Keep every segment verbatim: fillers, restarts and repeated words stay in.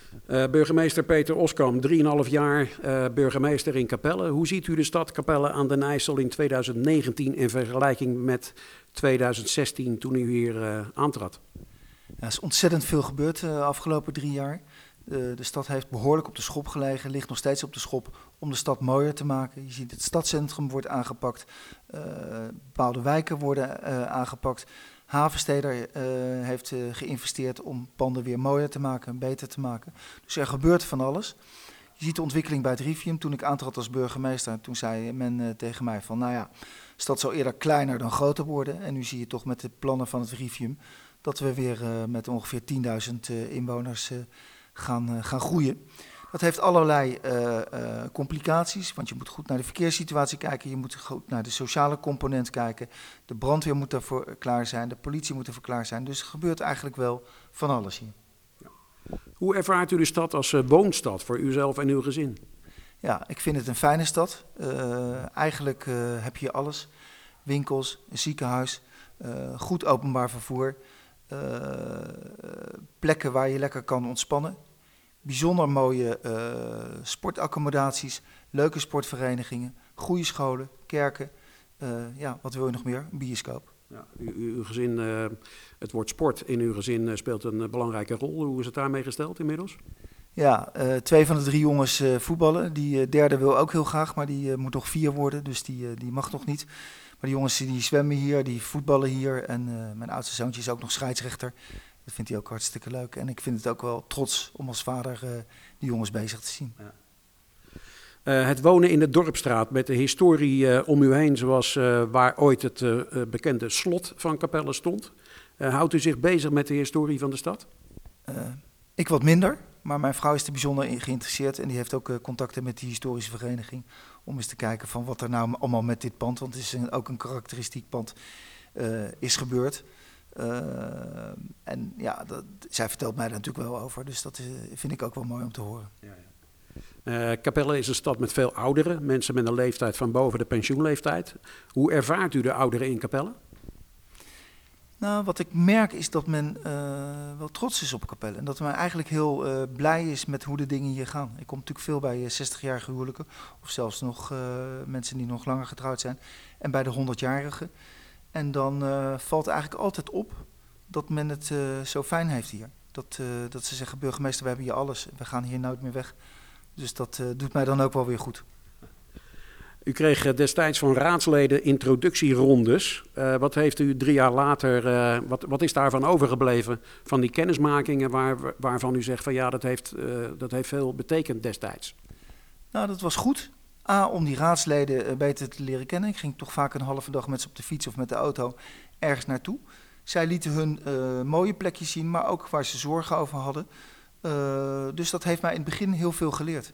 Uh, burgemeester Peter Oskam, drieënhalf jaar uh, burgemeester in Capelle. Hoe ziet u de stad Capelle aan den IJssel in twintig negentien in vergelijking met twintig zestien toen u hier uh, aantrad? Ja, er is ontzettend veel gebeurd de uh, afgelopen drie jaar. De, de stad heeft behoorlijk op de schop gelegen, ligt nog steeds op de schop om de stad mooier te maken. Je ziet het stadscentrum wordt aangepakt, uh, bepaalde wijken worden uh, aangepakt. Havensteder uh, heeft uh, geïnvesteerd om panden weer mooier te maken en beter te maken. Dus er gebeurt van alles. Je ziet de ontwikkeling bij het Rivium. Toen ik aantrad als burgemeester, toen zei men uh, tegen mij van, nou ja, de stad zou eerder kleiner dan groter worden. En nu zie je toch met de plannen van het Rivium dat we weer uh, met ongeveer tienduizend uh, inwoners uh, gaan, uh, gaan groeien. Dat heeft allerlei uh, uh, complicaties, want je moet goed naar de verkeerssituatie kijken, je moet goed naar de sociale component kijken, de brandweer moet daarvoor klaar zijn, de politie moet ervoor klaar zijn. Dus er gebeurt eigenlijk wel van alles hier. Ja. Hoe ervaart u de stad als uh, woonstad voor uzelf en uw gezin? Ja, ik vind het een fijne stad. Uh, eigenlijk uh, heb je alles. Winkels, een ziekenhuis, uh, goed openbaar vervoer, uh, plekken waar je lekker kan ontspannen. Bijzonder mooie uh, sportaccommodaties, leuke sportverenigingen, goede scholen, kerken. Uh, ja, wat wil je nog meer? Een bioscoop. Ja, u, uw gezin, uh, het woord sport in uw gezin uh, speelt een uh, belangrijke rol. Hoe is het daarmee gesteld inmiddels? Ja, uh, twee van de drie jongens uh, voetballen. Die uh, derde wil ook heel graag, maar die uh, moet nog vier worden, dus die, uh, die mag nog niet. Maar die jongens die zwemmen hier, die voetballen hier. En uh, mijn oudste zoontje is ook nog scheidsrechter. Dat vindt hij ook hartstikke leuk. En ik vind het ook wel trots om als vader uh, die jongens bezig te zien. Ja. Uh, het wonen in de Dorpstraat met de historie uh, om u heen, zoals uh, waar ooit het uh, bekende slot van Capelle stond. Uh, houdt u zich bezig met de historie van de stad? Uh, ik wat minder, maar mijn vrouw is er bijzonder in geïnteresseerd. En die heeft ook uh, contacten met die historische vereniging. Om eens te kijken van wat er nou allemaal met dit pand, want het is een, ook een karakteristiek pand, uh, is gebeurd. Uh, en ja, dat, zij vertelt mij daar natuurlijk wel over, dus dat is, vind ik ook wel mooi om te horen. Ja, ja. Uh, Capelle is een stad met veel ouderen, mensen met een leeftijd van boven de pensioenleeftijd. Hoe ervaart u de ouderen in Capelle? Nou, wat ik merk is dat men uh, wel trots is op Capelle en dat men eigenlijk heel uh, blij is met hoe de dingen hier gaan. Ik kom natuurlijk veel bij uh, zestigjarige huwelijken of zelfs nog uh, mensen die nog langer getrouwd zijn en bij de honderdjarigen. En dan uh, valt eigenlijk altijd op dat men het uh, zo fijn heeft hier. Dat, uh, dat ze zeggen, burgemeester, we hebben hier alles. We gaan hier nooit meer weg. Dus dat uh, doet mij dan ook wel weer goed. U kreeg destijds van raadsleden introductierondes. Uh, wat heeft u drie jaar later, uh, wat, wat is daarvan overgebleven van die kennismakingen waar, waarvan u zegt van ja, dat heeft, uh, dat heeft veel betekend destijds? Nou, dat was goed. A, om die raadsleden beter te leren kennen. Ik ging toch vaak een halve dag met ze op de fiets of met de auto ergens naartoe. Zij lieten hun uh, mooie plekjes zien, maar ook waar ze zorgen over hadden. Uh, dus dat heeft mij in het begin heel veel geleerd.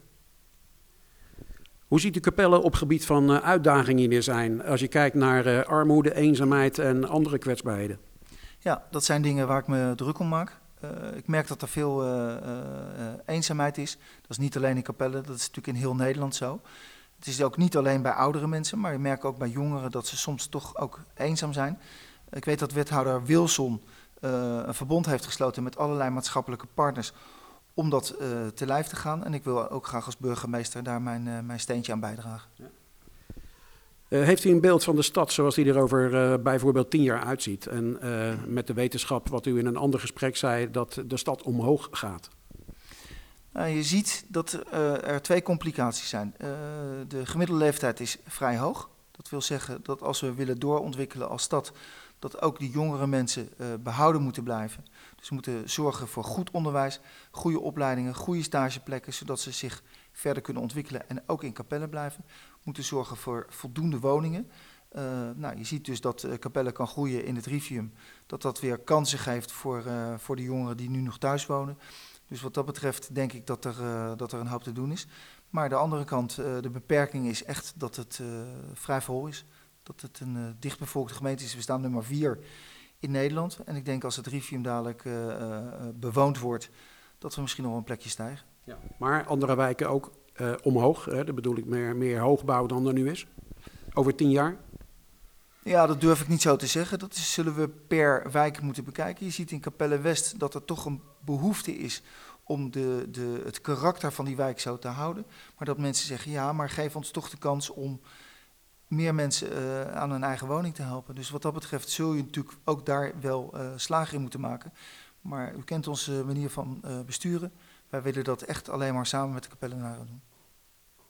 Hoe ziet u Capelle op gebied van uh, uitdagingen die er zijn, als je kijkt naar uh, armoede, eenzaamheid en andere kwetsbaarheden? Ja, dat zijn dingen waar ik me druk om maak. Uh, ik merk dat er veel uh, uh, eenzaamheid is. Dat is niet alleen in Capelle, dat is natuurlijk in heel Nederland zo. Het is ook niet alleen bij oudere mensen, maar je merkt ook bij jongeren dat ze soms toch ook eenzaam zijn. Ik weet dat wethouder Wilson uh, een verbond heeft gesloten met allerlei maatschappelijke partners om dat uh, te lijf te gaan. En ik wil ook graag als burgemeester daar mijn, uh, mijn steentje aan bijdragen. Ja. Uh, heeft u een beeld van de stad zoals die er over uh, bijvoorbeeld tien jaar uitziet? En uh, met de wetenschap, wat u in een ander gesprek zei, dat de stad omhoog gaat? Uh, je ziet dat uh, er twee complicaties zijn. Uh, de gemiddelde leeftijd is vrij hoog. Dat wil zeggen dat als we willen doorontwikkelen als stad, dat ook die jongere mensen uh, behouden moeten blijven. Dus we moeten zorgen voor goed onderwijs, goede opleidingen, goede stageplekken, zodat ze zich verder kunnen ontwikkelen en ook in Capelle blijven. We moeten zorgen voor voldoende woningen. Uh, nou, je ziet dus dat uh, Capelle kan groeien in het Rivium, dat dat weer kansen geeft voor, uh, voor de jongeren die nu nog thuis wonen. Dus wat dat betreft denk ik dat er, uh, dat er een hoop te doen is. Maar de andere kant, uh, de beperking is echt dat het uh, vrij vol is. Dat het een uh, dichtbevolkte gemeente is. We staan nummer vier in Nederland. En ik denk als het Rivium dadelijk uh, uh, bewoond wordt, dat we misschien nog wel een plekje stijgen. Ja, maar andere wijken ook uh, omhoog. Hè? Dat bedoel ik meer, meer hoogbouw dan er nu is. Over tien jaar? Ja, dat durf ik niet zo te zeggen. Dat is, zullen we per wijk moeten bekijken. Je ziet in Capelle West dat er toch een behoefte is om de, de, het karakter van die wijk zo te houden. Maar dat mensen zeggen, ja, maar geef ons toch de kans om meer mensen uh, aan hun eigen woning te helpen. Dus wat dat betreft zul je natuurlijk ook daar wel uh, slagen in moeten maken. Maar u kent onze manier van uh, besturen. Wij willen dat echt alleen maar samen met de Kapellenaren doen.